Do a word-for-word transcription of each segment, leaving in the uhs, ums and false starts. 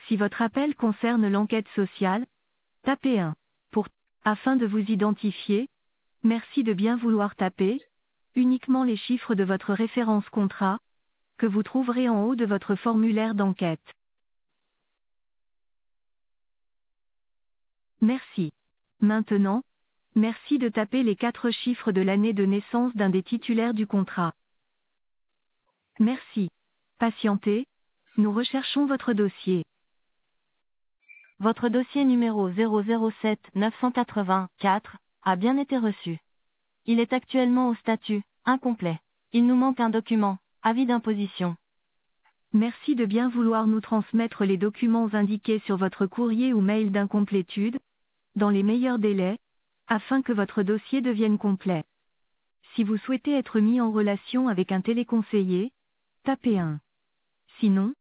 Si votre appel concerne l'enquête sociale, tapez un. Pour, afin de vous identifier, merci de bien vouloir taper, uniquement les chiffres de votre référence contrat, que vous trouverez en haut de votre formulaire d'enquête. Merci. Maintenant, merci de taper les quatre chiffres de l'année de naissance d'un des titulaires du contrat. Merci. Patientez, nous recherchons votre dossier. Votre dossier numéro zéro zéro sept neuf cent quatre-vingt-quatre a bien été reçu. Il est actuellement au statut incomplet. Il nous manque un document, avis d'imposition. Merci de bien vouloir nous transmettre les documents indiqués sur votre courrier ou mail d'incomplétude, dans les meilleurs délais, afin que votre dossier devienne complet. Si vous souhaitez être mis en relation avec un téléconseiller, tapez un. Sinon,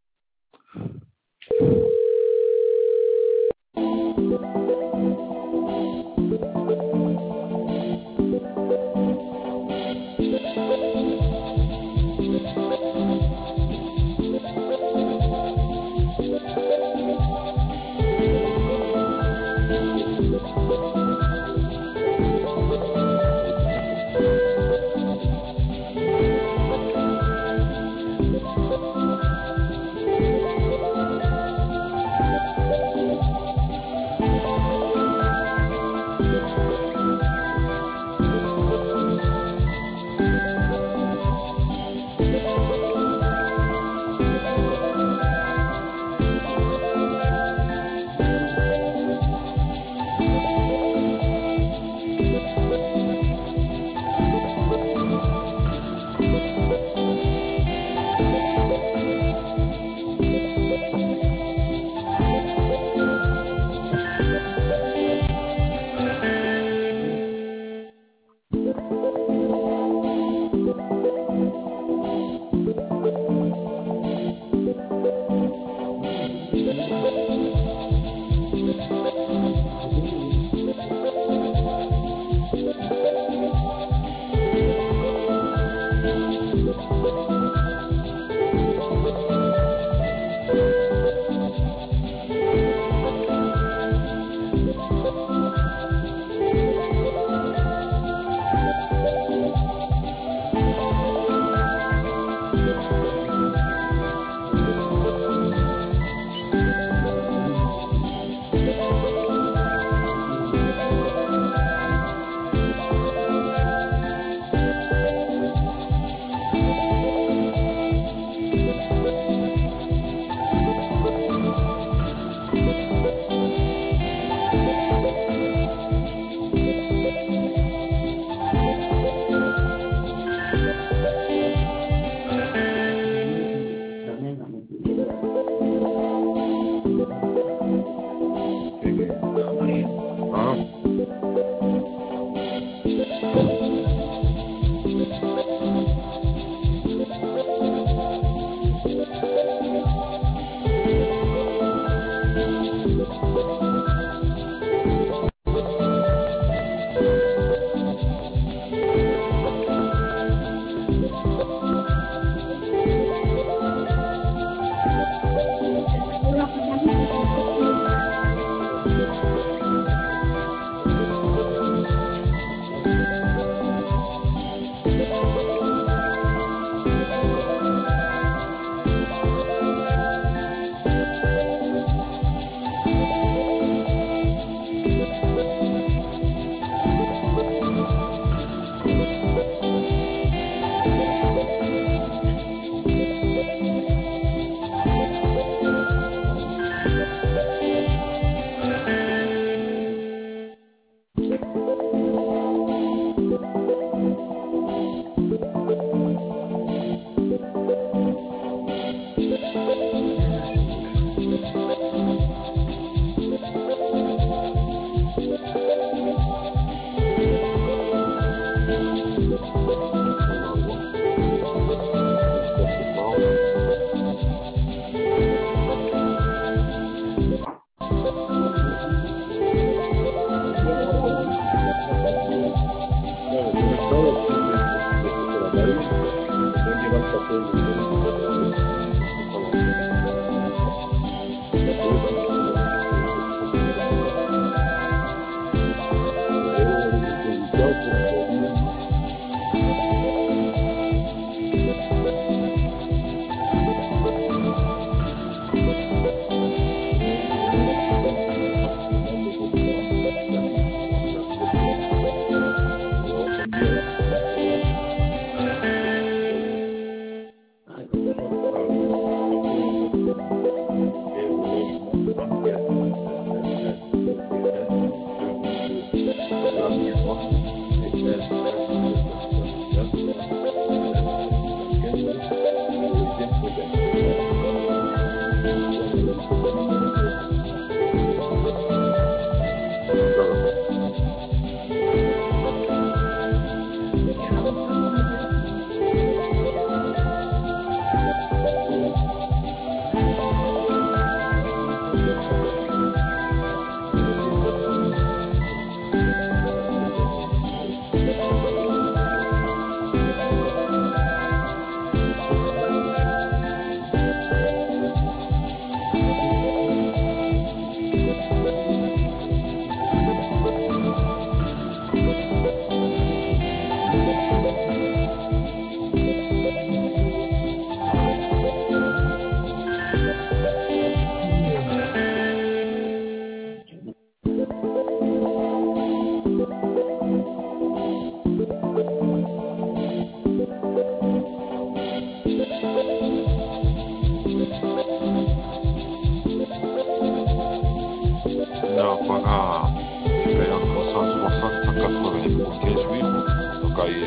Là, voilà, je paye entre cent soixante et cent quatre-vingts pour quinze jours. Donc, ahí,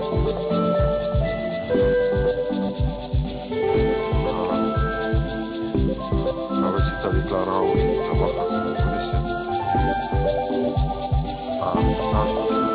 ah, a ver si está declarado y trabaja como policía. Ah, ah,